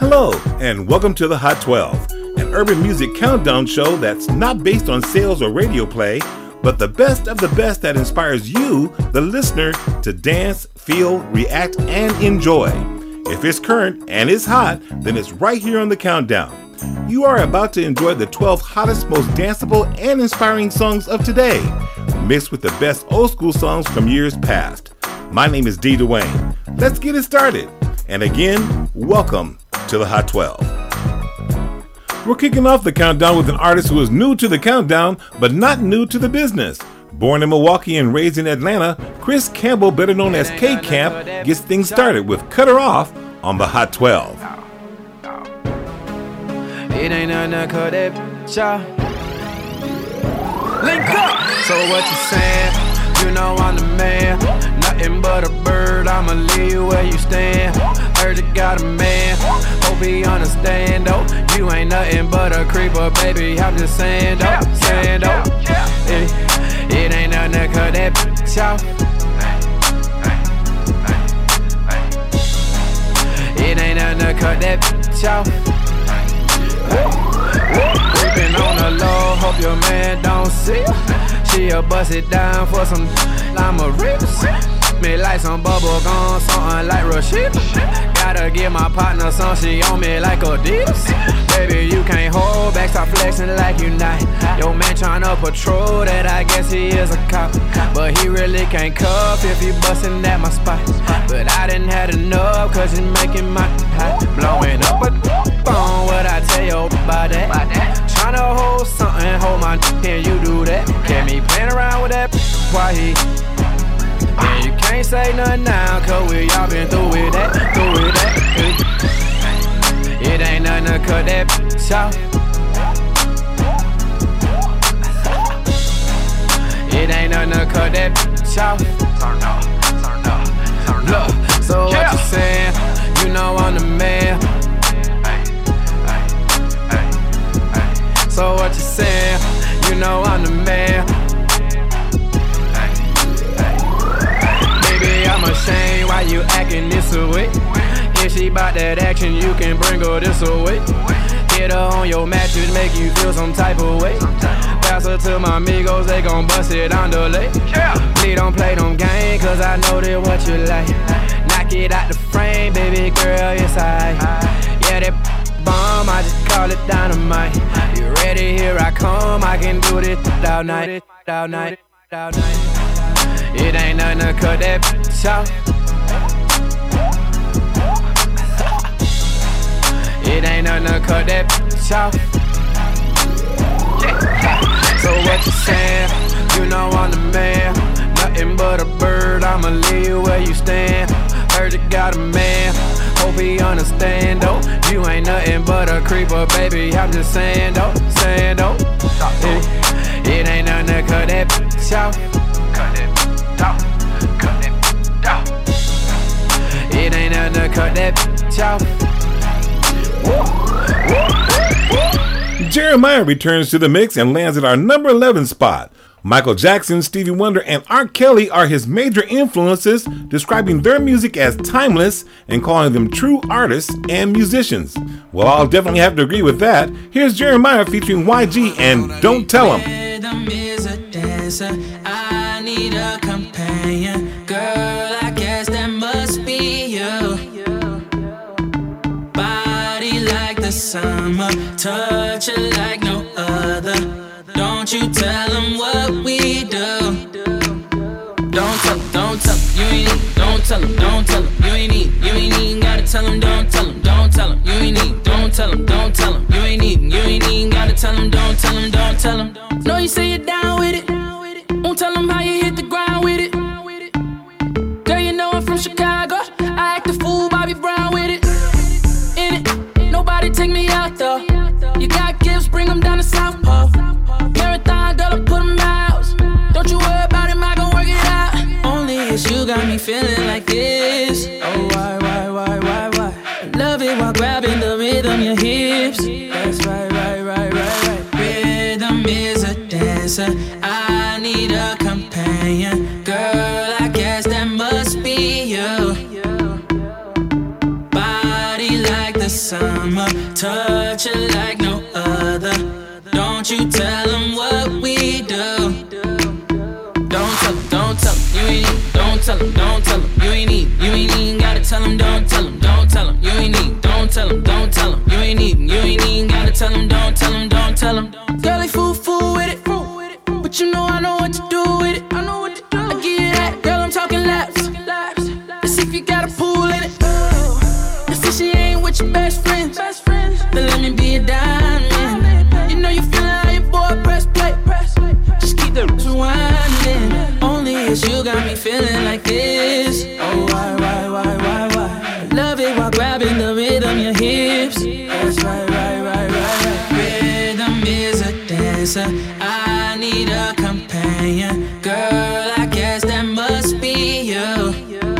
Hello, and welcome to the Hot 12, an urban music countdown show that's not based on sales or radio play, but the best of the best that inspires you, the listener, to dance, feel, react, and enjoy. If it's current and it's hot, then it's right here on the countdown. You are about to enjoy the 12 hottest, most danceable, and inspiring songs of today, mixed with the best old school songs from years past. My name is D. Dwayne. Let's get it started. And again, welcome to the Hot 12. We're kicking off the countdown with an artist who is new to the countdown, but not new to the business. Born in Milwaukee and raised in Atlanta, Chris Campbell, better known as K-Camp, gets things started with Cut Her Off on the Hot 12. It ain't nothing to cut that off. Link up! So what you saying? You know I'm the man. Nothing but a bird, I'ma leave you where you stand. Heard you got a man, hope he understand though. You ain't nothing but a creeper, baby, I'm just saying though. Saying though. It ain't nothing to cut that off. It ain't nothing to cut that off. Creeping on the low, hope your man don't see. She'll bust it down for some I'ma rip. Me like some bubble gum, something like Rashida. Gotta give my partner some, she on me like Adidas. Baby, you can't hold back, stop flexing like you not. Your man tryna patrol that, I guess he is a cop. But he really can't cuff if he bustin' at my spot. But I didn't had enough, cause it's making my hot. Blowing up a phone, what I tell you about that? Tryna hold something, hold my and you do that. Get me playing around with that, why he? And you can't say nothing now, cause we all been through with that, It ain't nothing to cut that off. It ain't nothing to cut that off. Look, so what you saying? You know I'm the man. So what you saying? You know I'm the man. Baby, I'm ashamed why you acting this way. If she bout that action, you can bring her this away. Hit her on your mattress, make you feel some type of way. Pass her to my amigos, they gon' bust it on the lake. Please don't play them games, cause I know that what you like. Knock it out the frame, baby girl, it's alright. Yeah, that bomb, I just call it dynamite. You ready, here I come, I can do this all night, all night, all night. It ain't nothing to cut that off. It ain't nothing to cut that off. So what you saying? You know I'm the man. Nothing but a bird, I'ma leave you where you stand. Heard you got a man, hope he understand though. You ain't nothing but a creeper, baby, I'm just saying though. Saying though. It ain't nothing to cut that off. Cut it off. Cut it off. It ain't nothing to cut that off. Jeremiah returns to the mix and lands at our number 11 spot. Michael Jackson, Stevie Wonder, and R. Kelly are his major influences, describing their music as timeless and calling them true artists and musicians. Well, I'll definitely have to agree with that. Here's Jeremiah featuring YG and Don't Tell 'Em. Rhythm is a dancer, I need a companion. Girl, I guess that must be you. Body like the summer, touch it like no other. Don't you tell them what we do. Don't tell them, you ain't need. Don't tell them, you ain't need. You ain't even gotta tell them, don't tell them, you ain't need. Don't tell them, you ain't even gotta tell them, don't tell them. Know you say you're down with it. Won't tell them how you hit the ground with it. Girl, you know I'm from Chicago. I act a fool, Bobby Brown with it. In it, nobody take me out though. You got gifts, bring them down to South Pole. Marathon, girl, I put them out. Don't you worry about him, I gon' work it out. Only it's you got me feeling like this. Oh, why? Love it while grabbing the rhythm, your hips. That's right. Rhythm is a dancer, I need a companion. Girl, I guess that must be you. Body like the summer, touch it like no other. Don't you tell them what we do. Don't tell them, don't tell them, you ain't need. Don't tell them, don't tell them, you ain't need. You ain't even gotta tell them, don't tell them, don't tell them, you ain't need. Don't tell them, don't tell them, you ain't need. You ain't even gotta tell them, don't tell them, don't tell them. Girl, they fool with it, but you know I know what to do with it. I know what to do. I give you that, girl, I'm talking laps. Let's see if you got a pool in it. Let's see she ain't with your best friends. Then let me be a diamond. You know you feeling how your boy press play. Just keep the rewinding. Only it's you got me feeling like this. Oh, why? Love it while grabbing the rhythm, your hips. That's right. Rhythm is a dancer. I need a companion. Girl, I guess that must be you.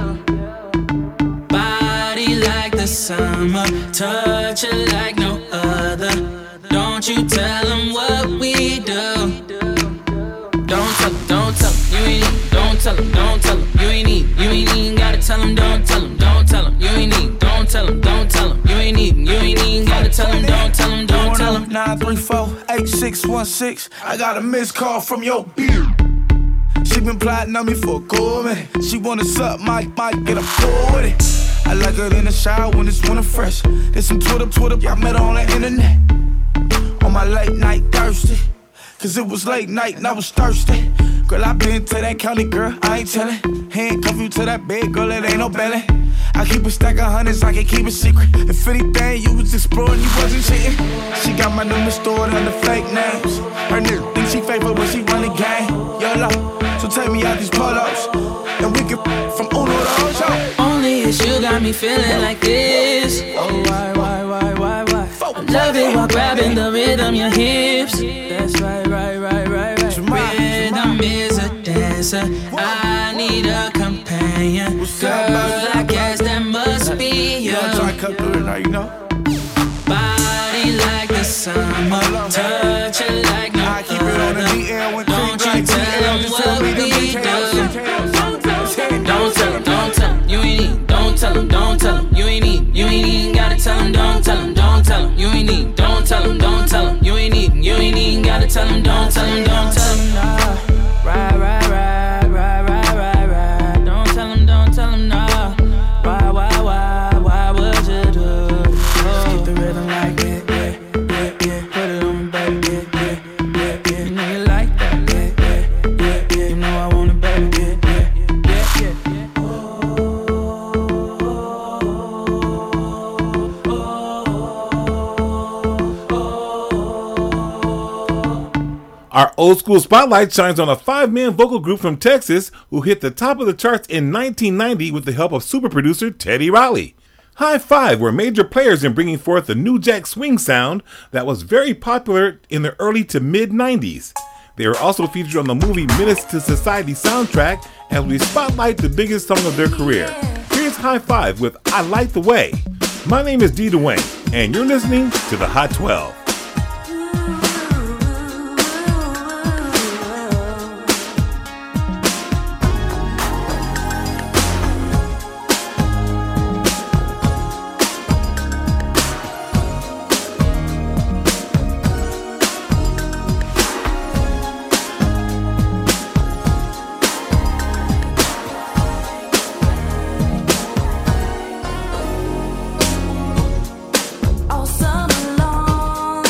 Body like the summer, touch it like no other. Don't you tell them what we do. Don't tell them, don't tell them, you ain't need. Don't tell them, don't tell them, you ain't need. You ain't even gotta tell them, don't tell them, don't tell them, you ain't need. Don't tell them, don't tell them, you ain't need. You ain't even gotta tell them, don't tell them, don't tell them. 934-8616. I got a missed call from your beard. She been plotting on me for a cool minute. She wanna suck my get a pull with it. I like her in the shower when it's winter fresh. There's some Twitter, I met her on the internet. On my late night thirsty. Cause it was late night and I was thirsty. Girl, I been to that county, girl, I ain't tellin'. Handcuff you to that bed, girl, it ain't no belly. I keep a stack of hundreds, I can keep it secret. If anything, you was exploring, you wasn't cheating. She got my number stored under fake names. Her nigga think she fake, but when she run the game, YOLO. So take me out these polos, and we can from Uno to Ocho. Only it's you got me feeling like this. Oh, why? Love it while grabbing the rhythm, your hips. That's right. Rhythm is a dancer. I need a companion. Girl, I guess that must be you. Body like the summer, touch it like no other. Don't you tell them what we do. Don't tell them, don't tell them, you ain't need. Don't tell them, don't tell them, you ain't need. You ain't even gotta tell them, don't tell them, don't tell them, you ain't need. Don't tell them, don't tell them, you ain't need. You ain't even gotta tell them, don't tell them, don't tell them. Right. Don't tell them, no. Why would you do? Just keep the rhythm like it, yeah. Put it on me, baby, yeah. You know you like that, yeah. You know I want it, baby, yeah. Our old school spotlight shines on a 5-man vocal group from Texas who hit the top of the charts in 1990 with the help of super producer Teddy Riley. High Five were major players in bringing forth the New Jack Swing sound that was very popular in the early to mid-90s. They were also featured on the movie Menace to Society soundtrack as we spotlight the biggest song of their career. Here's High Five with I Light the Way. My name is D. Dwayne, and you're listening to the Hot 12. All summer long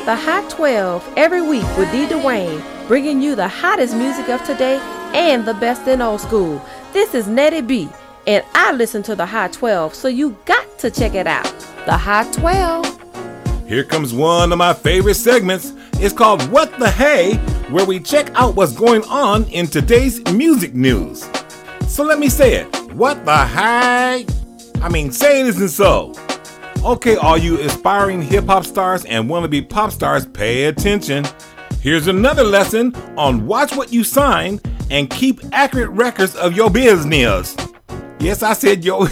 The Hot 12 every week with D. Dwayne, bringing you the hottest music of today and the best in old school. This is Nettie B, and I listen to the Hot 12, so you got to check it out. The Hot 12. Here comes one of my favorite segments. It's called What the Hey, where we check out what's going on in today's music news. So let me say it. What the hey? I mean, say it isn't so. Okay, all you aspiring hip-hop stars and wannabe pop stars, pay attention. Here's another lesson on watch what you sign and keep accurate records of your business. Yes, I said your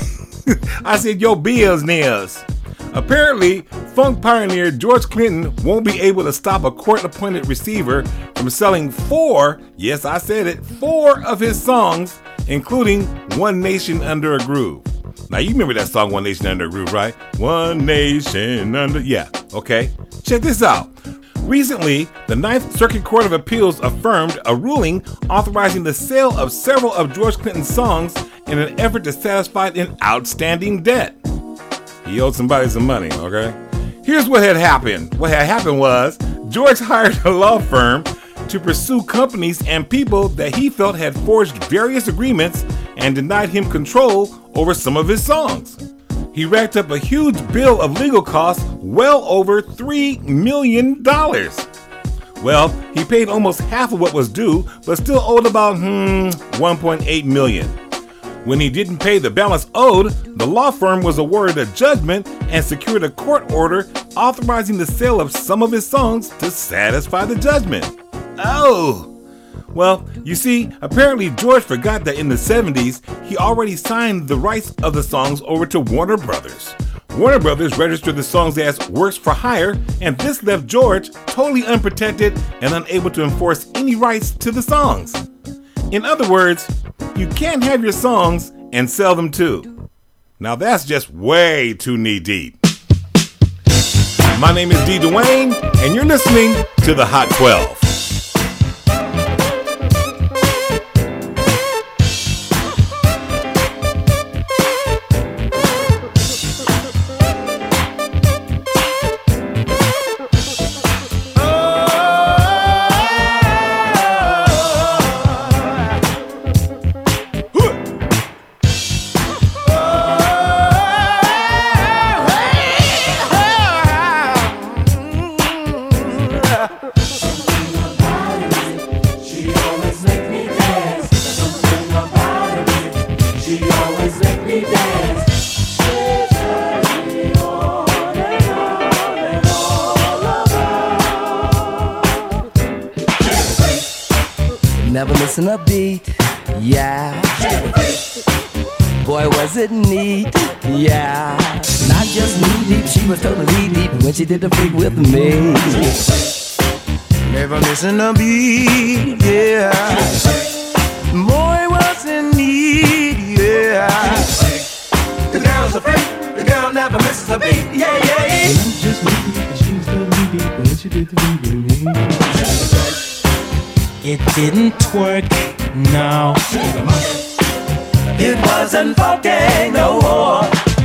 business. Apparently, funk pioneer George Clinton won't be able to stop a court-appointed receiver from selling 4 of his songs, including One Nation Under a Groove. Now, you remember that song, One Nation Under a Groove, right? One Nation Under... Yeah, okay. Check this out. Recently, the Ninth Circuit Court of Appeals affirmed a ruling authorizing the sale of several of George Clinton's songs in an effort to satisfy an outstanding debt. He owed somebody some money, okay? Here's what had happened. What had happened was George hired a law firm to pursue companies and people that he felt had forged various agreements and denied him control over some of his songs. He racked up a huge bill of legal costs, well over $3 million. Well, he paid almost half of what was due, but still owed about $1.8 million. When he didn't pay the balance owed, the law firm was awarded a judgment and secured a court order authorizing the sale of some of his songs to satisfy the judgment. Oh! Well, you see, apparently George forgot that in the 70s, he already signed the rights of the songs over to Warner Brothers. Warner Brothers registered the songs as works for hire, and this left George totally unprotected and unable to enforce any rights to the songs. In other words, you can't have your songs and sell them too. Now that's just way too knee-deep. My name is D. Dwayne, and you're listening to The Hot 12. Never missing a beat, yeah. Boy, was it neat, yeah. Not just knee deep, she was totally deep when she did the freak with me. Never missing a beat, yeah. Boy, was it neat, yeah. The girl's a freak, the girl never misses a beat, yeah, yeah. Not just knee deep, she was totally deep when she did the freak with me. It didn't twerk, no. It wasn't funky, no more.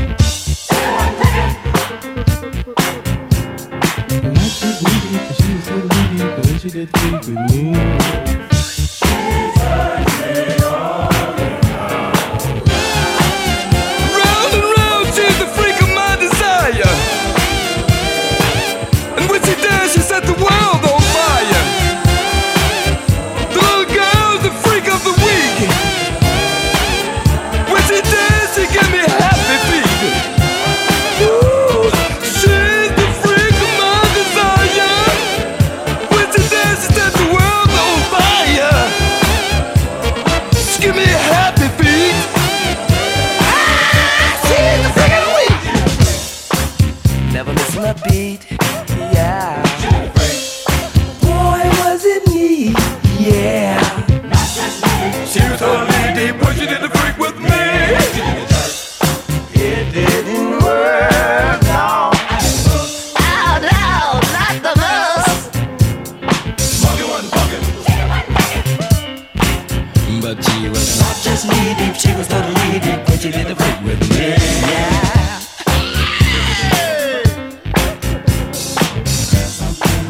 She did think with me. Round and round, she's the freak of my desire. And when she does, she set the world on fire. Beat, yeah. Boy, was it neat, yeah. She was totally deep when she did the freak with me. It didn't work, no. Oh, no, not the most. Monkey wasn't fucking. But she was not just knee deep, she was totally deep when she did the freak with me, yeah.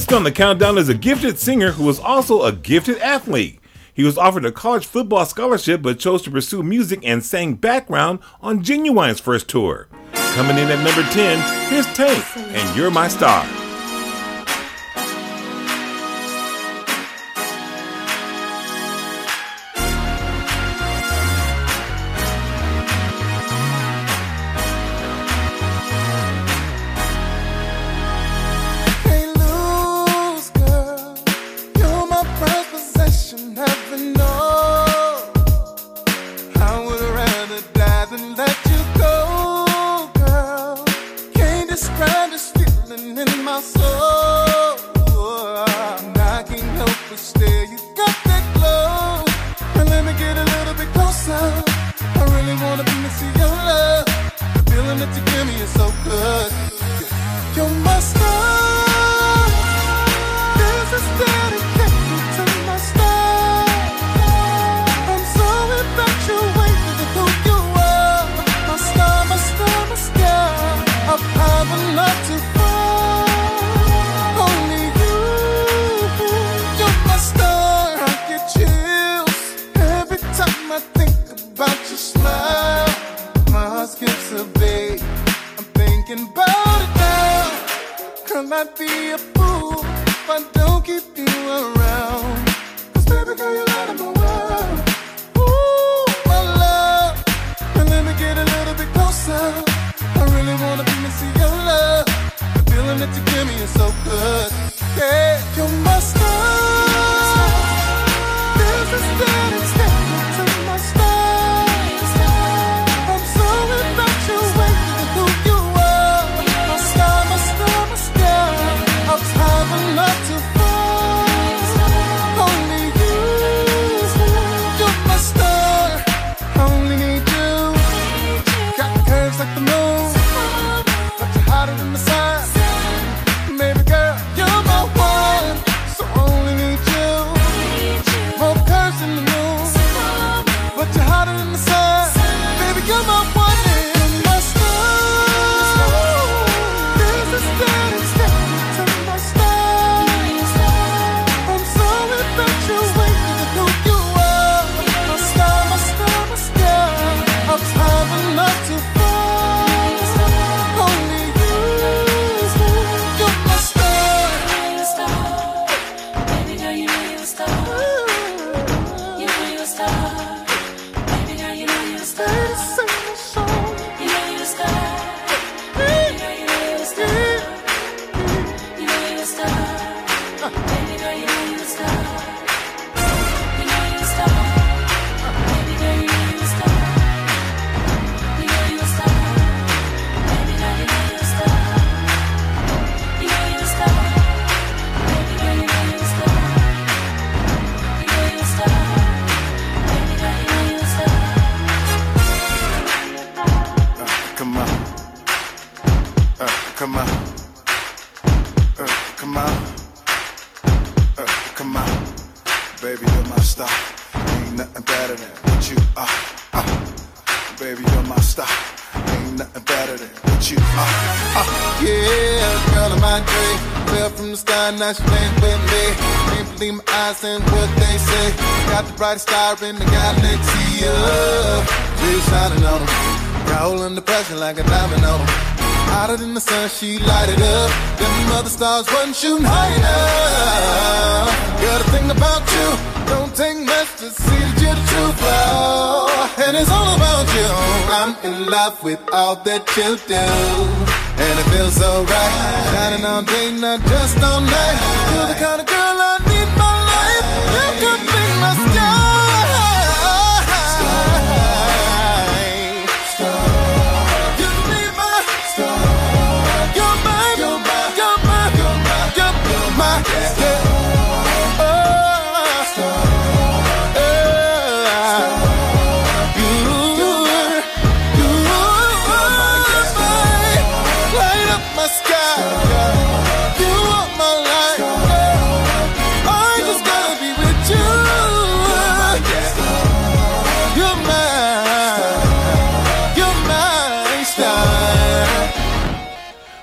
Next on the countdown is a gifted singer who was also a gifted athlete. He was offered a college football scholarship but chose to pursue music and sang background on Genuine's first tour. Coming in at number 10, here's Tank and You're My Star. Brightest star in the galaxy, she's shining on them. Roll under pressure like a diamond on them. Hotter than the sun, she lighted up. Them other stars wasn't shooting high enough. Got a thing about you, don't take much to see that you're the truth, oh. And it's all about you. I'm in love with all that you do, and it feels so right. Shining all day, not just all night. You're the kind of girl I need in my life. You could be my star.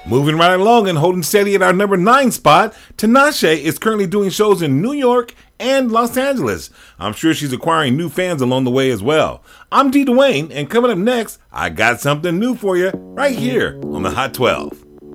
Moving right along and holding steady at our number 9 spot, Tinashe is currently doing shows in New York and Los Angeles. I'm sure she's acquiring new fans along the way as well. I'm D. Dwayne, and coming up next, I got something new for you right here on the Hot 12.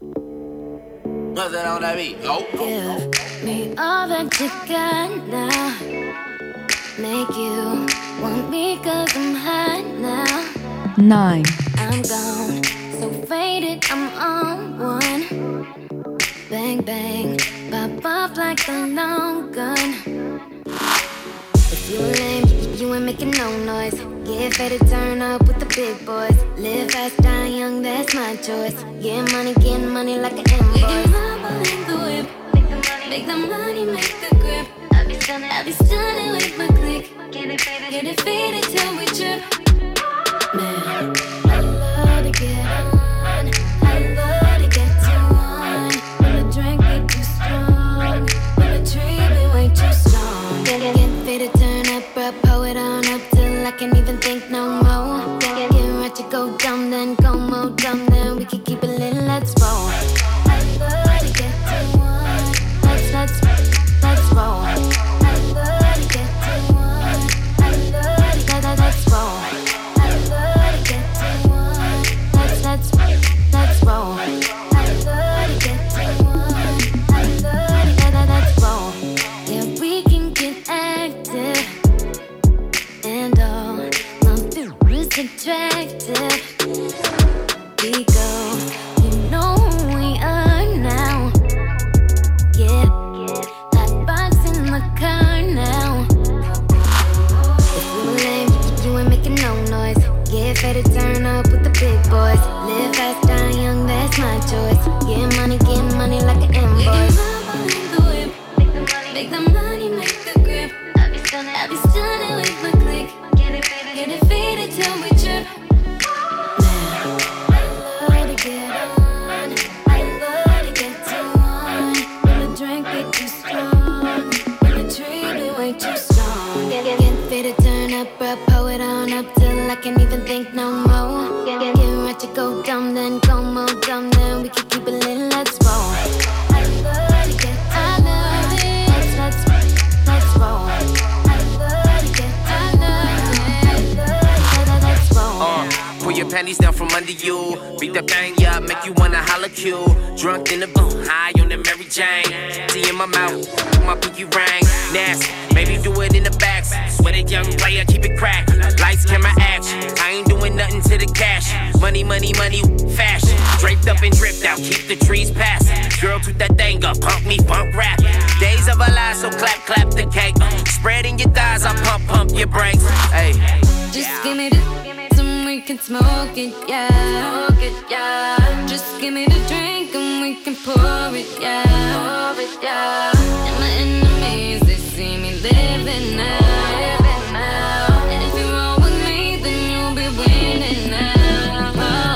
What's that on that beat? Oh. Give me all that you got now. Make you want me 'cause I'm hot now. 9. I'm gone, so faded, I'm on one. Bang, bang, pop off like a long gun. If you lame, you ain't making no noise. Get faded, turn up with the big boys. Live fast, die young, that's my choice. Get money like an invoice. We can rumble in the whip. Make the money, make the grip. I be stunning with my click. Get it faded till we trip. Man, I love to get on. I love to get to one. When the drink get too strong, when the tree be way too strong. Get faded, turn up, pull it on up till I can't even think no more. Get right to go dumb, then go more dumb, then we can keep it lit, let's roll. I love to get to one. Let's roll. I love to get to one. I love to let's roll. I love to get to one. Let's roll. I love to get to one. I love to let's roll. Yeah, we can get active, and all my is attractive. We go, you know who we are now. Get hot box in the car now. If you lame, you ain't making no noise. Get faded, turn up with the big boys. Live fast, die young, that's my choice. Get money like an invoice. We can rumble in the whip. Make the money, make the grip. I be stunning with my click. Get it faded till we trip. Man, I love to get on. I love to get to one. When the drink get too strong, when the tree be way too strong. Get faded, turn up, pull it on up till I can't even think no more. Get right to go dumb, then go more dumb, then we can keep it lit, let's roll. I love to get to let's roll. I love to get to let's roll. Pull your panties down from under you. Beat that bang, yeah, make you wanna holla Q. Drunk in the booth, high on the Mary Jane. Tea in my mouth, my pinky ring. Nasty, maybe do it in the back. Sweat it, young player, keep it cracked. Lights, camera, action. I ain't doing nothing to the cash. Money, fashion. Draped up and dripped out, keep the trees passing. Girl, toot that thing up, pump me, bump rap. Days of our lives, so clap the cake. Spreading your thighs, I pump your brakes. Hey, just give me the we can smoke it, yeah. Just give me the drink and we can pour it, yeah. And my enemies, they see me living now. And if you roll with me, then you'll be winning now.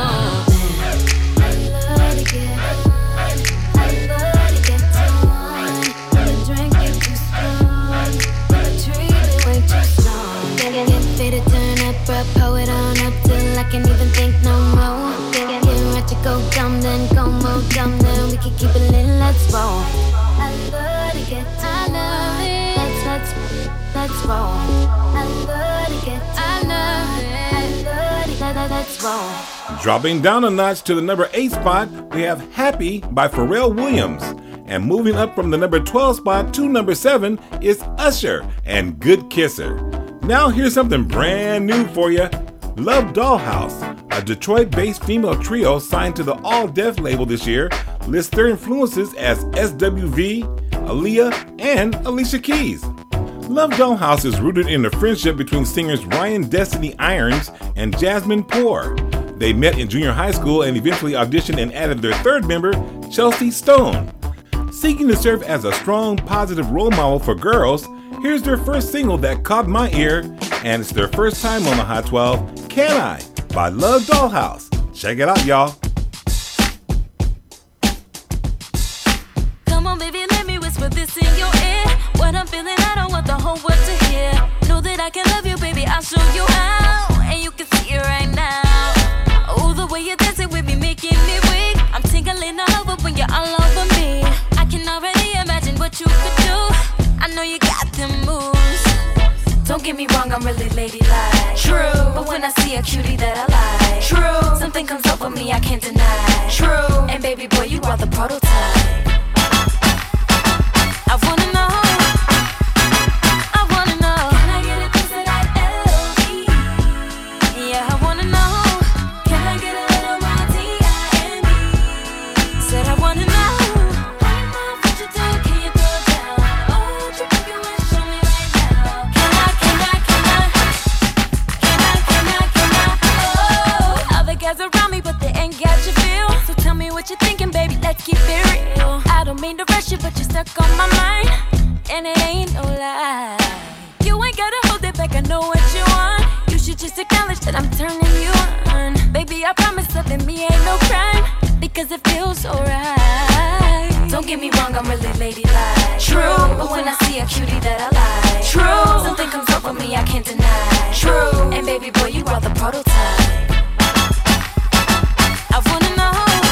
I love to get on. I love to get to one. When the drink get too strong, when the tree be way too strong. Get faded, turn up, pull it on up till I can't even think no more. Get right to go dumb, then go more dumb, then we can keep it lit, let's roll. I love to get to I love it. Let's roll. I love to get to I love it. Let's roll. Dropping down a notch to the number 8 spot, we have Happy by Pharrell Williams. And moving up from the number 12 spot to number 7 is Usher and Good Kisser. Now here's something brand new for you. Love Dollhouse, a Detroit-based female trio signed to the All Def label this year, lists their influences as SWV, Aaliyah, and Alicia Keys. Love Dollhouse is rooted in the friendship between singers Ryan Destiny Irons and Jasmine Poor. They met in junior high school and eventually auditioned and added their third member, Chelsea Stone. Seeking to serve as a strong, positive role model for girls, here's their first single that caught my ear, and it's their first time on the Hot 12, Can I? By Love Dollhouse. Check it out, y'all. Come on, baby, let me whisper this in your ear. What I'm feeling, I don't want the whole world to hear. Know that I can love you, baby, I'll show you how. And you can see it right now. Oh, the way you're dancing with me, making me weak. I'm tingling, get me wrong, I'm really ladylike. True. But when I see a cutie that I like, true, something comes over me I can't deny. True. And baby boy, you are the prototype. I wanna know. What you thinking, baby? Let's keep it real. I don't mean to rush you, but you're stuck on my mind, and it ain't no lie. You ain't gotta hold it back, I know what you want. You should just acknowledge that I'm turning you on. Baby, I promise loving me ain't no crime, because it feels so right. Don't get me wrong, I'm really ladylike. True. But when I see a cutie that I like, true, something comes over me I can't deny. True. And baby boy, you are the prototype. I wanna know.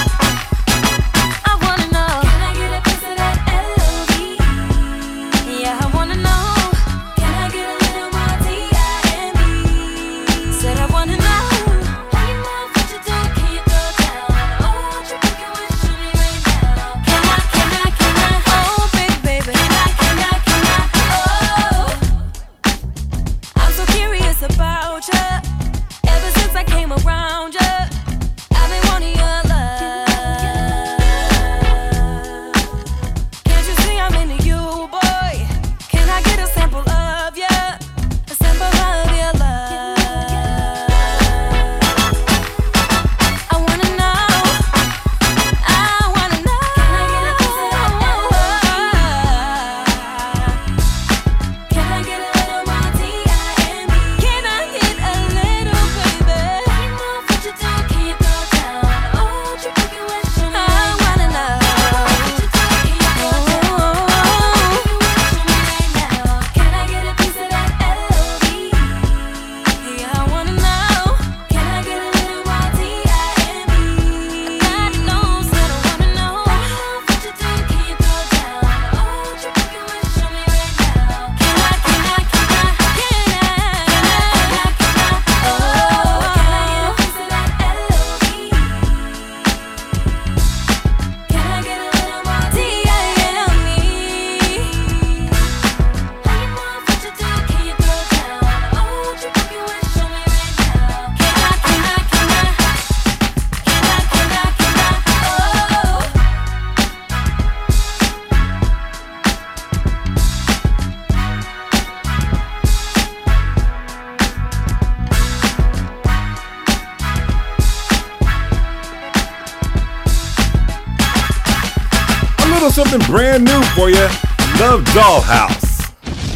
Something brand new for you. Love Dollhouse.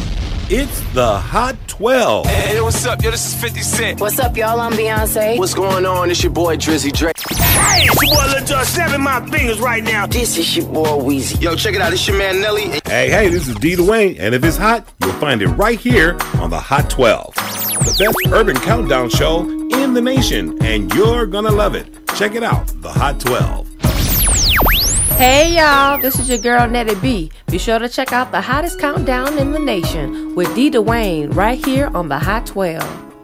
It's the Hot 12. Hey, what's up? Yo, this is 50 Cent. What's up, y'all? I'm Beyonce. What's going on? It's your boy Drizzy Drake. Hey, it's your boy Lil Jon. Snapping my fingers right now. This is your boy Weezy. Yo, check it out. It's your man Nelly. Hey, this is D. Dwayne, and if it's hot, you'll find it right here on the Hot 12. The best urban countdown show in the nation, and you're gonna love it. Check it out, the Hot 12. Hey y'all, this is your girl Nettie B. Be sure to check out the hottest countdown in the nation with D. Dwayne right here on the Hot 12.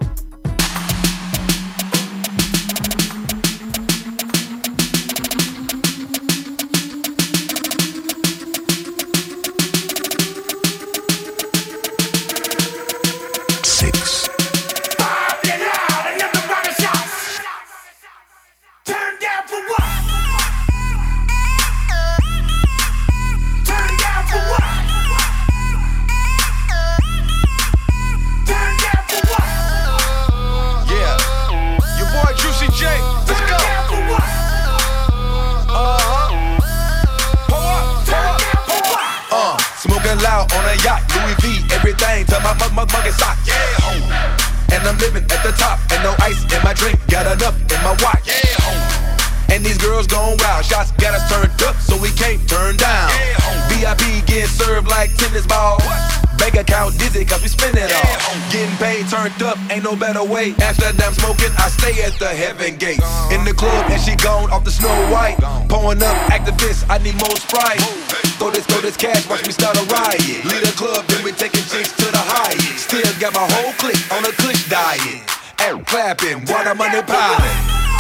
Ain't no better way. Amsterdam smoking, I stay at the heaven gate. In the club and she gone off the Snow White. Pouring up activists, I need more Sprite. Throw this cash, watch me start a riot. Lead a club, then we taking chicks to the highest. Still got my whole clique on a click diet. And clapping, water money piling.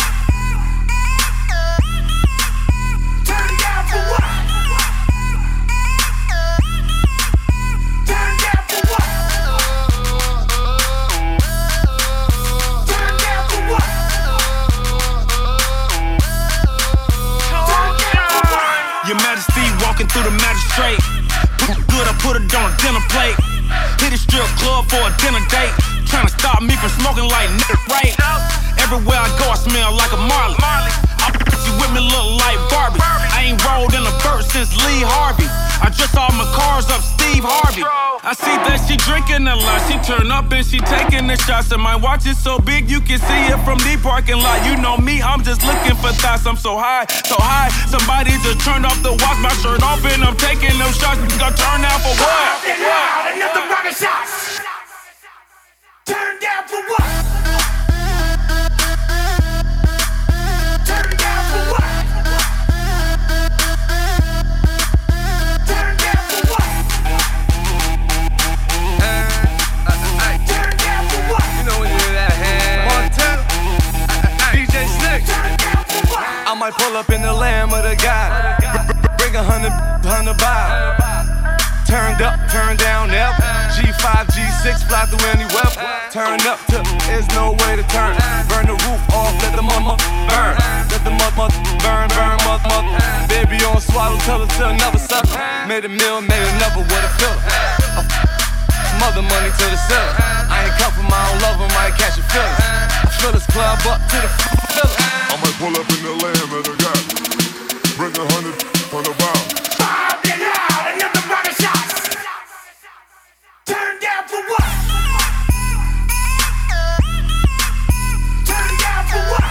Turn it down for what? Turn it down for what? Turn it down for what? Your Majesty walking through the magistrate. Good, I put it on a dinner plate. Hit a strip club for a dinner date. Trying to stop me from smoking like nigga, right? Everywhere I go, I smell like a Marley. I put you with me, look like Barbie. I ain't rolled in a verse since Lee Harvey. I dress all my cars up Steve Harvey. I see that she drinking a lot. She turn up and she taking the shots. And my watch is so big you can see it from the parking lot. You know me, I'm just looking for thoughts. I'm so high, so high. Somebody just turned off the watch, my shirt off, and I'm taking them shots. You gonna turn out for what? Another rocket shot. Turn down for what? Turn down for what? Turn down for what? Turn down for what? You know when you hear that hand. Montana, DJ Slick. I might pull up in the Lamb of the God. Bring 100 by. Turned up, turned down, yep. G5, G6, fly through any weapon. Turn up to, there's no way to turn. Burn the roof off, let the mama burn. Let the mother burn, burn, mother. Baby on swallow, tell her to another sucker. Made a meal, made another with a filler. Mother money to the cellar. I ain't come for my own lover, might catch your feelings. I fill this club up to the filler. I might pull up in the Lamb of the God. Bring 100 for the bomb. Turn down for what? Turn down for what?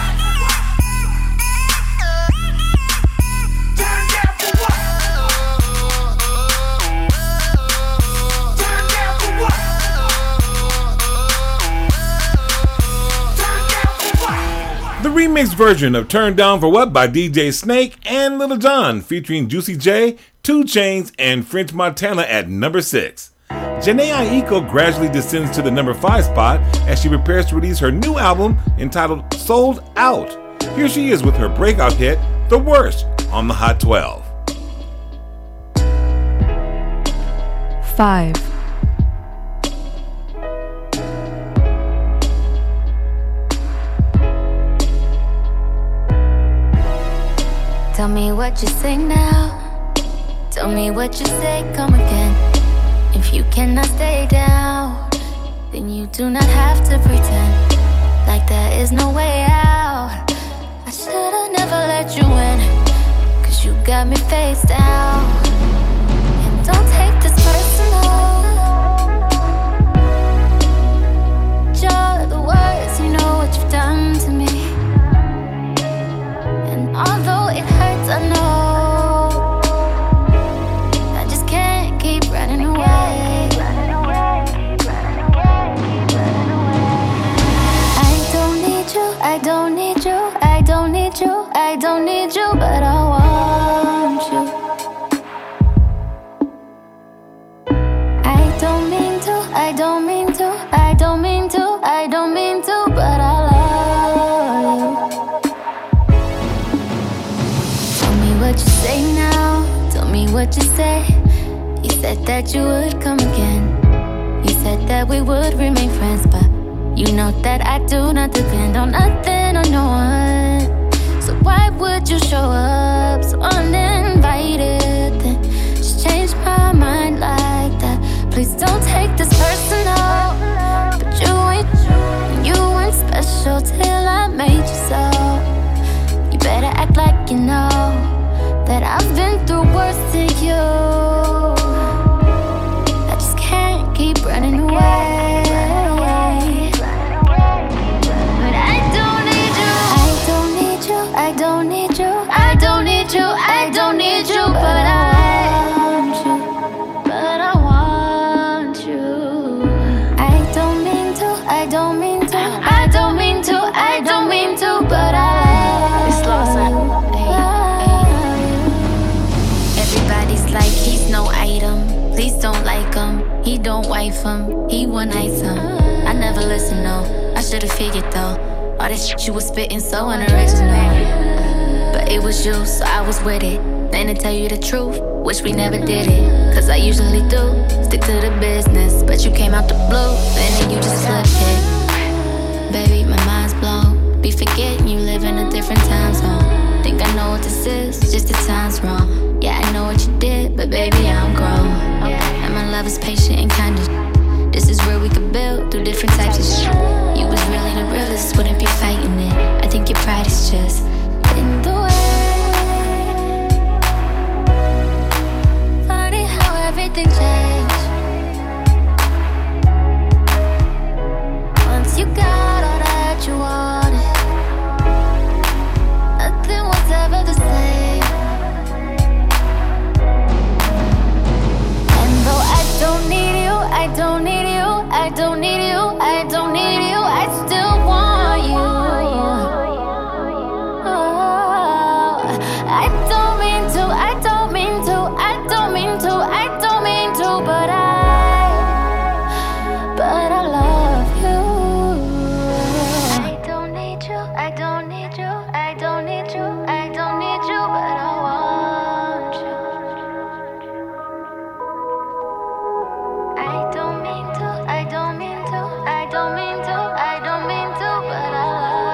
Turn down for what? Turn down for what? Turn down for what? The remixed version of Turn Down for What by DJ Snake and Lil Jon, featuring Juicy J, 2 Chainz, and French Montana at number 6. Jhené Aiko gradually descends to the number 5 spot as she prepares to release her new album entitled Sold Out. Here she is with her breakout hit, The Worst, on the Hot 12. 5. Tell me what you say now. Tell me what you say, come again. If you cannot stay down, then you do not have to pretend like there is no way out. I should've never let you in, 'cause you got me face down. And don't take this personal. You're the worst, you know what you've done to me. And although it hurts, I know running away. I don't need you, I don't need you, I don't need you, I don't need you, but I want you. I don't mean to, I don't mean to, I don't mean to, I don't mean to, but I love you. Tell me what you say now, tell me what you say. You said that you would come again. You said that we would remain friends, but you know that I do not depend on nothing or no one. So why would you show up so uninvited? Then just change my mind like that. Please don't take this personal. But you weren't special till I made you so. You better act like you know that I've been through worse than you. Keep running away, but I don't need you. I don't need you. I don't need you. I don't need you. I don't need you, but I want you. But I want you. I don't mean to. I don't mean to. I don't mean to. I don't mean to, but I love you. Everybody's like he's no one night song. I never listened, no. I should've figured though. All that shit you was spitting so unoriginal. But it was you, so I was with it. Then to tell you the truth, wish we never did it. Cause I usually do, stick to the business. But you came out the blue, then you just slipped it. Baby, my mind's blown. Be forgetting you live in a different time zone. Think I know what this is, just the time's wrong. Yeah, I know what you did, but baby, I'm grown. And my love is patient and kind of. This is where we could build through different types of shit. You was really the realest, wouldn't be fighting it. I think your pride is just in the way. Funny how everything changed once you got all that you wanted. Nothing was ever the same. And though I don't need you, I don't need you, I don't need you, I don't need you, I still want you. Oh, I don't mean to, I don't mean to, I don't mean to, I don't mean to, but I love you. I don't need you, I don't need you, I don't need you, I don't need you, but I want you. I don't mean to, I don't mean to, I don't mean to, I don't mean to, but I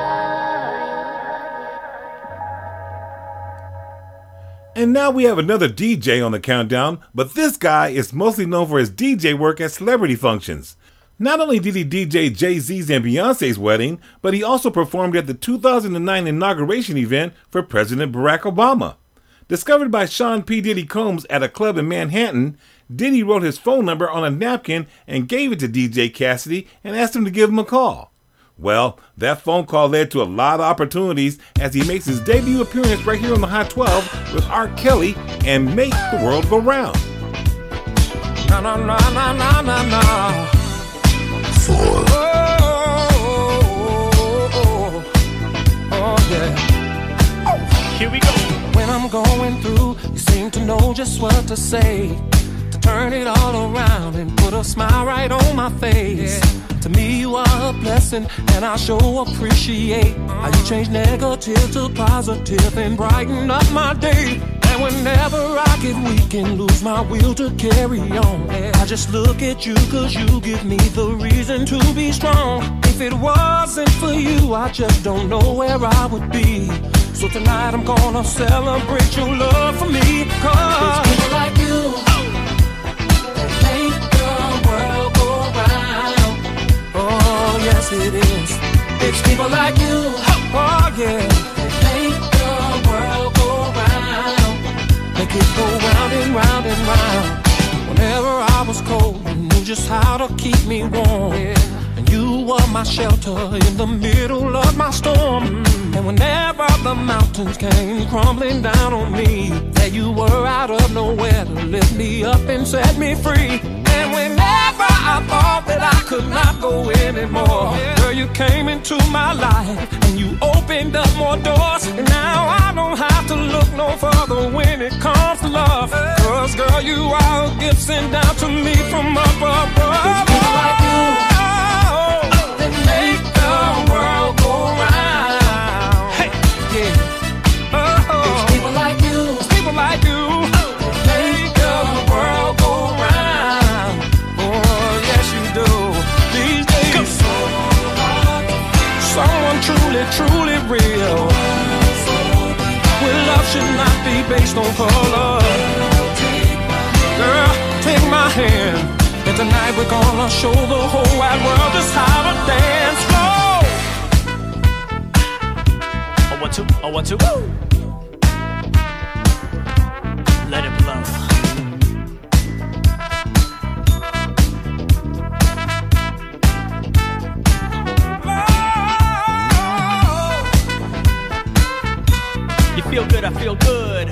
love you. And now we have another DJ on the countdown, but this guy is mostly known for his DJ work at celebrity functions. Not only did he DJ Jay-Z's and Beyonce's wedding, but he also performed at the 2009 inauguration event for President Barack Obama. Discovered by Sean P. Diddy Combs at a club in Manhattan, Diddy wrote his phone number on a napkin and gave it to DJ Cassidy and asked him to give him a call. Well, that phone call led to a lot of opportunities as he makes his debut appearance right here on the Hot 12 with R. Kelly and Make the World Go Round. Na na na na na na na. Oh yeah. Here we go. When I'm going through, you seem to know just what to say. To turn it all around and put a smile right on my face. Yeah. To me you are a blessing and I sure appreciate how you change negative to positive and brighten up my day. And whenever I get weak and lose my will to carry on, I just look at you cause you give me the reason to be strong. If it wasn't for you, I just don't know where I would be. So tonight I'm gonna celebrate your love for me. Cause it's people like you that make the world go round. Oh yes it is. It's people like you, oh yeah, that make the world go round. Make it go round and round and round. Whenever I was cold, you knew just how to keep me warm. And you were my shelter in the middle of my storm. And whenever the mountains came crumbling down on me, there you were out of nowhere to lift me up and set me free. And whenever I thought that I could not go anymore, girl, you came into my life and you opened up more doors. And now I don't have to look no further when it comes to love. Cause girl, you are a gift sent down to me from up above. It's people like you that make the world go round. Hey, yeah. It's people like you. It's people like you that make the world go round. Oh, yes you do. These days, someone truly, truly real. Where love should not be based on color. Girl, take my hand, and tonight we're gonna show the whole wide world just how to dance slow. Oh, 1, 2, oh, 1, 2. Woo! Let it blow. You feel good, I feel good.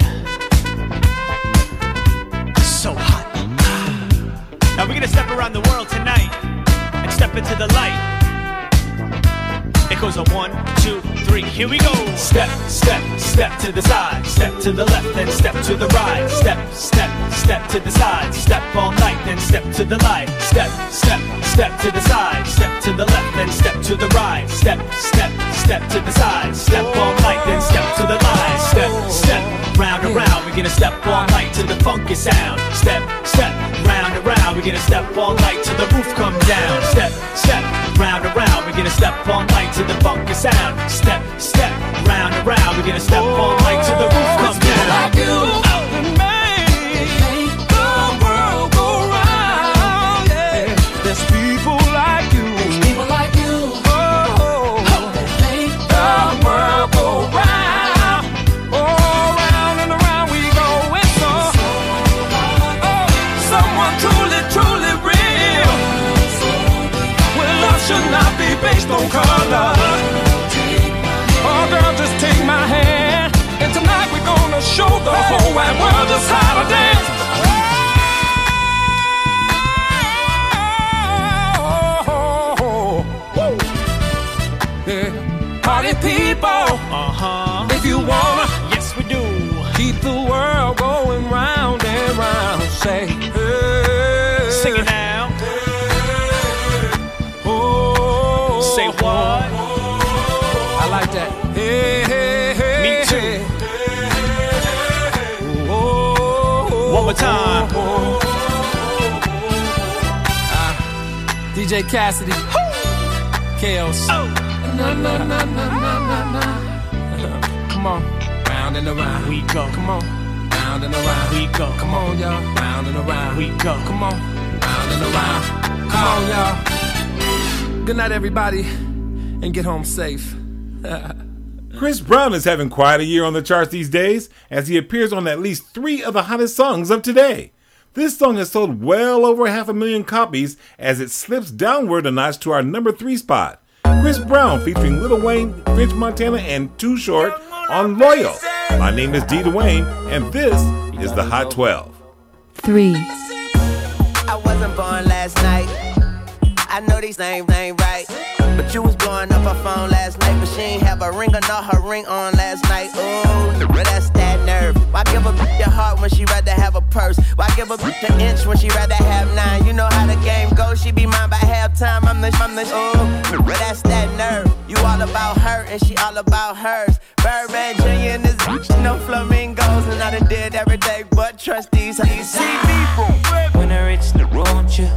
So hot. Now we're gonna step around the world tonight and step into the light. It goes on 1, 2, 3, here we go. Step, step, step to the side. Step to the left, then step to the right. Step, step, step to the side. Step all night, then step to the light. Step, step, step to the side. Step to the left, then step to the right. Step, step, step to the side. Step all night, then step to the light. Step, step, round and round. We're gonna step all night to the funky sound. Step, step, round and round. We're gonna step all night till the roof comes down. Step, step, round and round. We're gonna step all night to the funky sound. Step, step, round and round. We're gonna step all night till the roof comes down. Like you, make the world go round. Yeah. There's people like you. There's people like you. That make the world go round. Oh, round and around we go. It's someone truly, truly real. Well, love should not be based on color. Oh, girl, just take my hand. And tonight we're gonna show the whole wide world just how to dance. Yeah. Party people, if you wanna, yes we do. Keep the world going round and round. Say, hey, sing it now. Oh, say what? I like that. Hey, hey, hey. Me too. One more time. DJ Cassidy. Chaos. No, no, no, no, no, no, no. Come on. Round and around. We go. Come on. Round and around. We go. Come on, y'all. Round and around. We go. Come on. Round and around. Come on, y'all. Good night, everybody. And get home safe. Chris Brown is having quite a year on the charts these days, as he appears on at least 3 of the hottest songs of today. This song has sold well over 500,000 copies as it slips downward a notch to our number 3 spot. Chris Brown featuring Lil Wayne, French Montana, and Too Short on Loyal. My name is D. Dwayne, and this is the Hot 12. 3. I wasn't born last night. I know these names ain't right. But you was blowing up her phone last night, but she ain't have a ring or not her ring on last night. Ooh, but that's that nerve. Why give a bitch your heart when she rather have a purse? Why give a bitch an inch when she rather have 9? You know how the game goes, she be mine by halftime. I'm the ooh, but that's that nerve. You all about her and she all about hers. Birdman Jr. and this bitch, no flamingos, and I done did every day but trust these. You see me from when I reach the road, you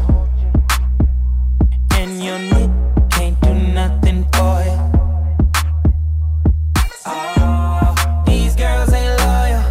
and your knit can't do nothing for you. Oh, these girls ain't loyal.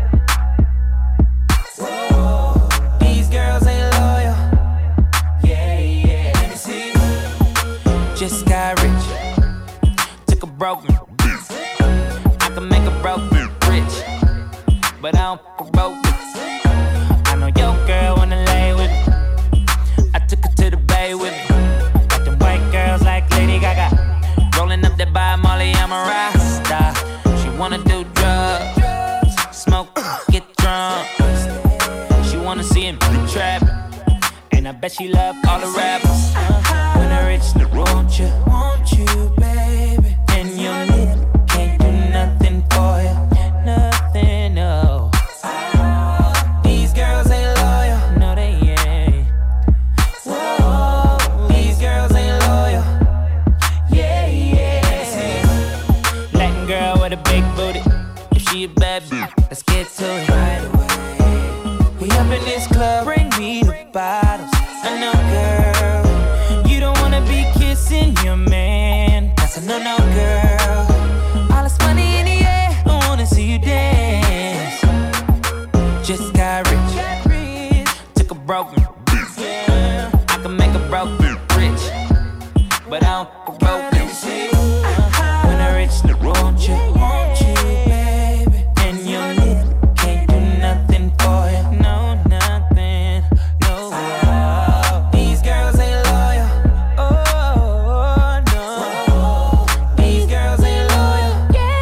Whoa, these girls ain't loyal. Yeah, yeah, let me see. Just got rich, took a broke man. I can make a broke rich, but I don't fuck a broke. I know your girl wanna lay with me. I took her to the bay with me. Girls like Lady Gaga, rolling up that by Molly, I'm a Rasta. She wanna do drugs, smoke, get drunk. She wanna see him trap, and I bet she love all the rappers. When I reach the road, won't you, baby? And your lip can't do nothing for you, nothing, no. These girls ain't loyal, no they ain't. Whoa, these girls ain't loyal. Yeah, yeah. Latin girl with a big booty. If she a bad bitch, let's get to it right away. We up in this club, bring me the bottles. I know, girl, you don't wanna be kissing your man. That's a no-no, girl. All this money in the air, I wanna see you dance. Just got rich, took a broke man. I can make a broke rich, but I don't fuck a broke bitch. When I reach the road, won't you, baby? And your lip can't do nothing for you, no, nothing, no. These girls ain't loyal, oh, no. These girls ain't loyal,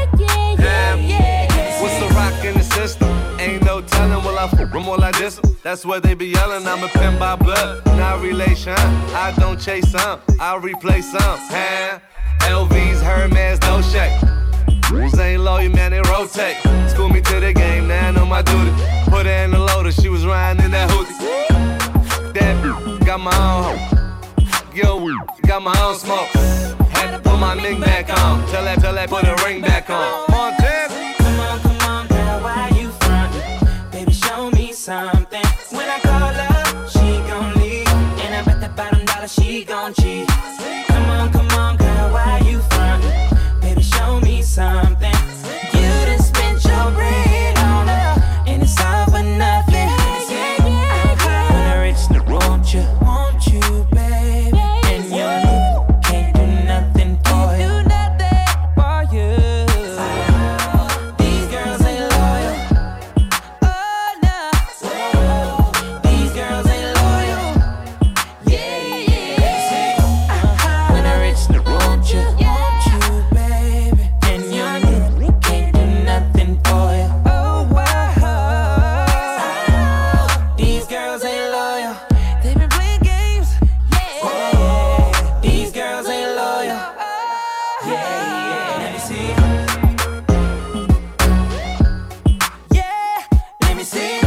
yeah. What's the rock in the system? Ain't no telling, will I fuck them all like this? That's what they be yelling, I'm a pin by blood, not relation. I don't chase some, I replace some, huh? LVs, Hermes, no shake. Ain't loyal, man, they rotate. School me to the game, now I know my duty. Put her in the loader, she was riding in that hoodie. That got my own hoe. Yo, got my own smoke. Had to put my ring back on. Tell that, put a ring back on. Montana. Come on, girl, why you frontin'? Baby, show me something. When I call her, she gon' leave. And I bet that bottom dollar she gon' cheat. Come on, girl, why you frontin'? Baby, show me something. You done spent your bread on her, and it's all for nothing. When I reach the won't you, baby? And you can't do nothing for you. These girls ain't loyal. Oh no, these girls ain't loyal. Yeah. When I reach the won't you, baby? And you can't do nothing for you. Oh wow, these girls ain't loyal. They been playing games. Yeah. These girls ain't loyal. Yeah. Let me see. Yeah. Let me see.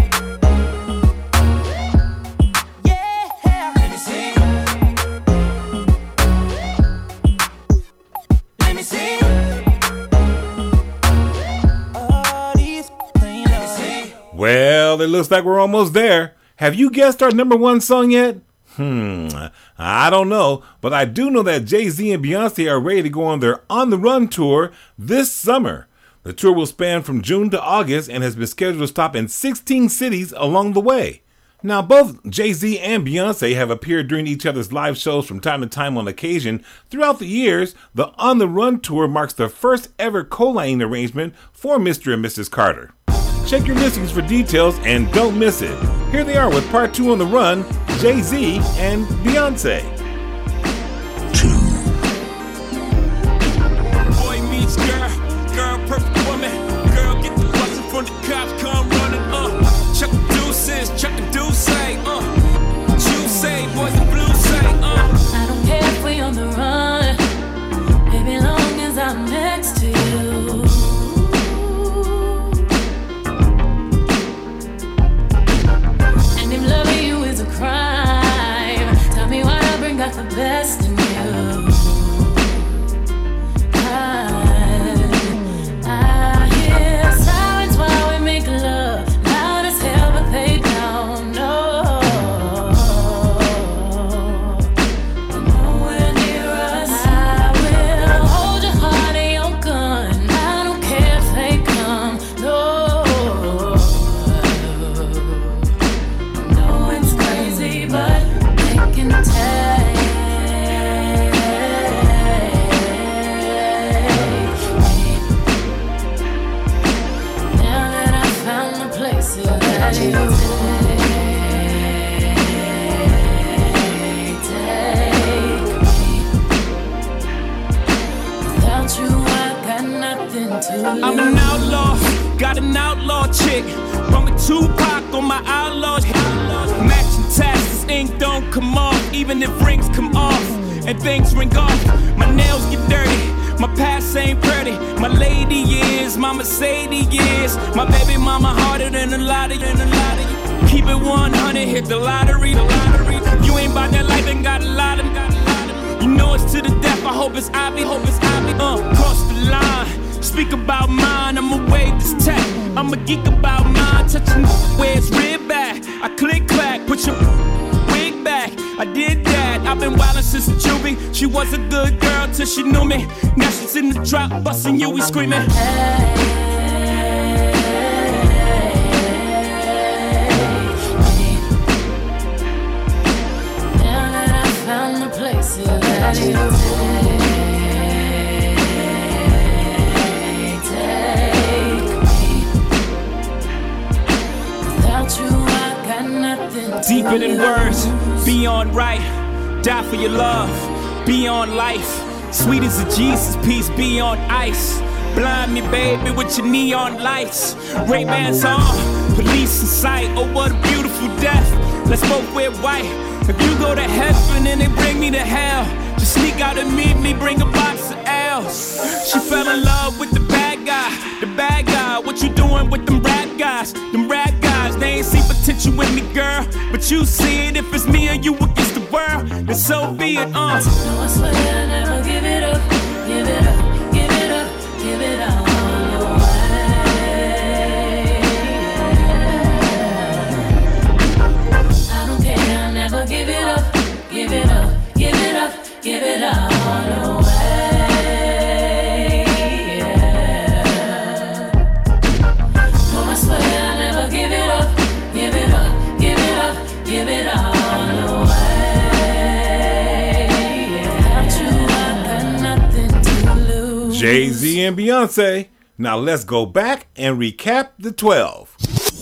Yeah. Let me see. Let me see. Oh, these ain't loyal. Well, it looks like we're almost there. Have you guessed our number one song yet? I don't know, but I do know that Jay-Z and Beyonce are ready to go on their On the Run tour this summer. The tour will span from June to August and has been scheduled to stop in 16 cities along the way. Now, both Jay-Z and Beyonce have appeared during each other's live shows from time to time on occasion. Throughout the years, the On the Run tour marks the first ever co-lining arrangement for Mr. and Mrs. Carter. Check your listings for details and don't miss it. Here they are with part 2 on the run, Jay-Z and Beyonce. Boy meets girl, girl perfect woman. Girl get the bustin' from the cops, come running. Chuck the deuces, chuck the deuce say. You say, boys in blue say. I don't care if we on the run, baby, long as I'm next to you. And if loving you is a crime, tell me why I bring out the best in you. I hear sirens while we make love, loud as hell, but they don't know. Nowhere near us. I will hold your heart and your gun. I don't care if they come. No, no, it's crazy, but they can take. Now that I found the place that you take me. Without you, I got nothing to lose. I'm an outlaw, got an outlaw chick. From a Tupac on my outlaws. Matching tats, ink don't come off. Even if rings come off and things ring off. My nails get dirty, my past ain't pretty. My lady is, my Mercedes is. My baby mama harder than a lot of you. Keep it 100, hit the lottery. You ain't about that life and got a lot of. You know it's to the death, I hope it's obvious. Cross the line, speak about mine. I'ma wave this tech, I'm a geek about mine. Touching where it's rib back, I click clack, put your wig back. I did that, I've been wildin' since the juvie. She was a good girl till she knew me. Now she's in the drop, bustin' you, we screaming. Now that I found the place that you take me. Without you, I got nothing to Deeper than lose. words, beyond right. Die for your love, beyond life. Sweet as a Jesus piece, beyond ice. Blind me, baby, with your neon lights. Ray-Bans on, police in sight. Oh, what a beautiful death. Let's both wear white. If you go to heaven and they bring me to hell, just sneak sneak out and meet me, bring a box of L's. She fell in love with the bad guy. The bad guy, what you doing with them rap guys? Them rap guys, they ain't see potential in me, girl. But you see it, if it's me or you against the world, then so be it, No, I swear I never give it up, give it up, give it up, give it up. Give it up, give it up, give it up, give it all away. Yeah. No, I swear I never give it up, give it up, give it up, give it all away. Yeah. True, I got nothing to lose. Jay-Z and Beyonce. Now let's go back and recap the 12.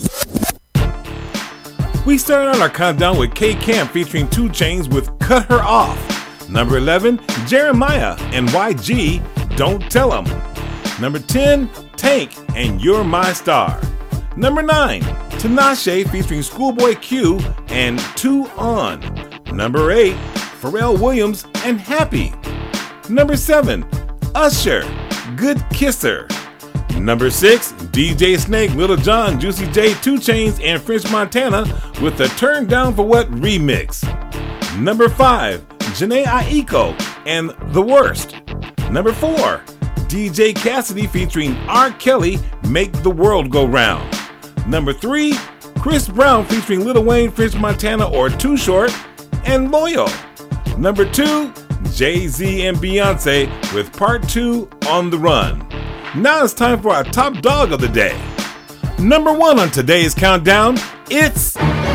We started on our countdown with K Camp featuring 2 Chainz with Cut Her Off. Number 11, Jeremiah and YG, Don't Tell 'Em. Number 10, Tank and You're My Star. Number 9, Tinashe featuring Schoolboy Q and 2 On. Number 8, Pharrell Williams and Happy. Number 7, Usher, Good Kisser. Number 6, DJ Snake, Lil Jon, Juicy J, 2 Chainz, and French Montana with the Turn Down for What remix. Number 5, Jhené Aiko and The Worst. Number 4, DJ Cassidy featuring R. Kelly, Make the World Go Round. Number 3, Chris Brown featuring Lil Wayne, French Montana, or Too Short, and Loyal. Number 2, Jay-Z and Beyonce with Part 2, On the Run. Now it's time for our top dog of the day. Number 1 on today's countdown, it's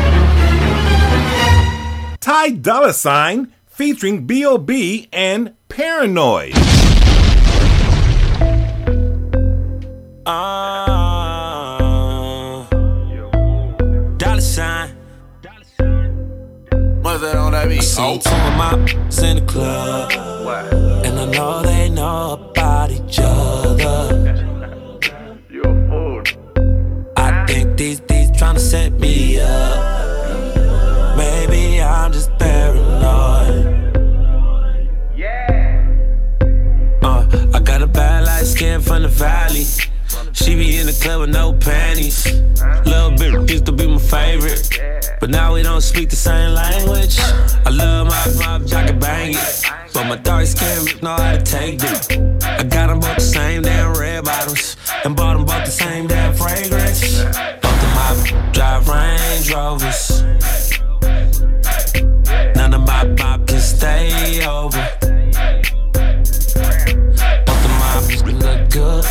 Ty Dolla $ign featuring B.O.B. and Paranoid. Dollar $ign. What's that on that beat? I see 2 of my in the club. And I know they know about each other. You're a fool. I think these tryna set me up. Maybe I'm just paranoid. I got a bad light skin from the valley. She be in the club with no panties. Little bit used to be my favorite, but now we don't speak the same language. I love my I can bang it, but my dark skin know how to take it. I got them both the same damn red bottoms, and bought them both the same damn fragrance. Both of my drive Range Rovers. None of my can stay over. Both of my look good.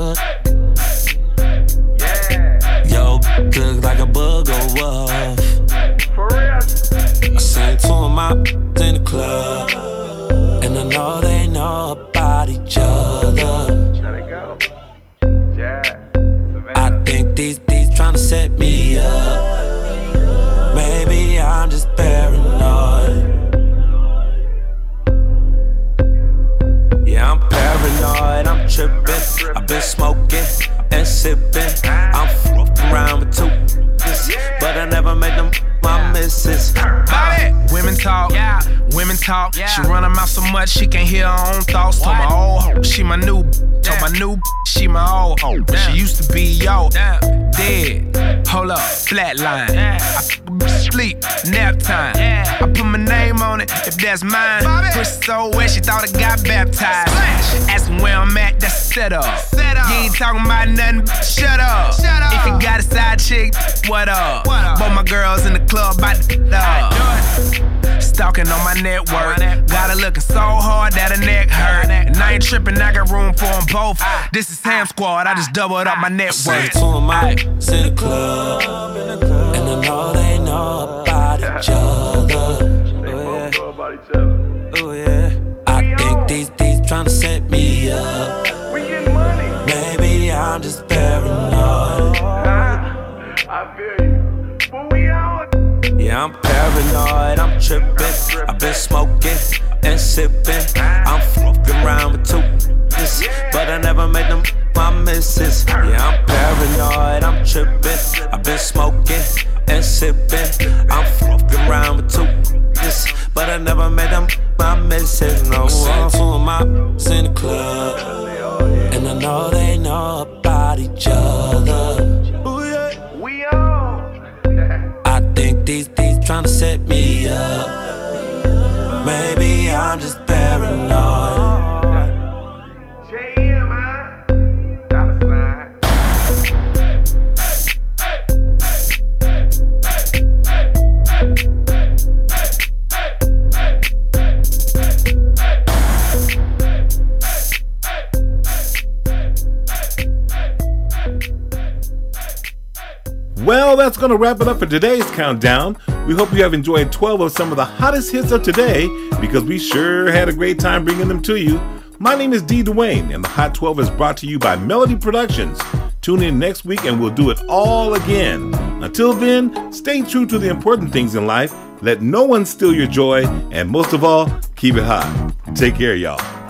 Yo, look like a booger wolf. I seen 2 of my in the club, and I know they know about each other. I think these tryna set me up. Maybe I'm just paranoid. Yeah, I'm paranoid, I'm tripping. I've been smoking and sipping. I'm around with 2, but I never made them my missus. Women talk, yeah. Women talk. Yeah. She run her mouth so much she can't hear her own thoughts. Told my old hoe she my new. Told my new she my old hoe. But she used to be yo dead. Hold up, flatline. I sleep, nap time. I put my name on it if that's mine. Pussy so wet she thought I got baptized. Asking where I'm at, that's a setup. You ain't talking about nothing, shut up. If you got a side chick, what up? Both my girls in the club bout to up. Stalking on my network. Got her looking so hard that her neck hurt. And I ain't tripping, I got room for them both. This is Ham Squad, I just doubled up my net worth. 2 of my in the club, and I know they know about each other. Oh yeah. I think these tryna set me up. Maybe I'm just paranoid. I feel you. But we all. Yeah, I'm paranoid, I'm tripping. I've been smoking and sipping. I'm fucking around with 2, but I never made them my missus. Yeah, I'm paranoid, I'm tripping. I've been smoking and sipping. I'm fucking around with 2, but I never made them my message, no. Sent to them out in the club, and I know they know about each other. I think these tryna set me up. Maybe I'm just paranoid. Well, that's going to wrap it up for today's countdown. We hope you have enjoyed 12 of some of the hottest hits of today, because we sure had a great time bringing them to you. My name is D. Dwayne, and the Hot 12 is brought to you by Melody Productions. Tune in next week and we'll do it all again. Until then, stay true to the important things in life, let no one steal your joy, and most of all, keep it hot. Take care, y'all.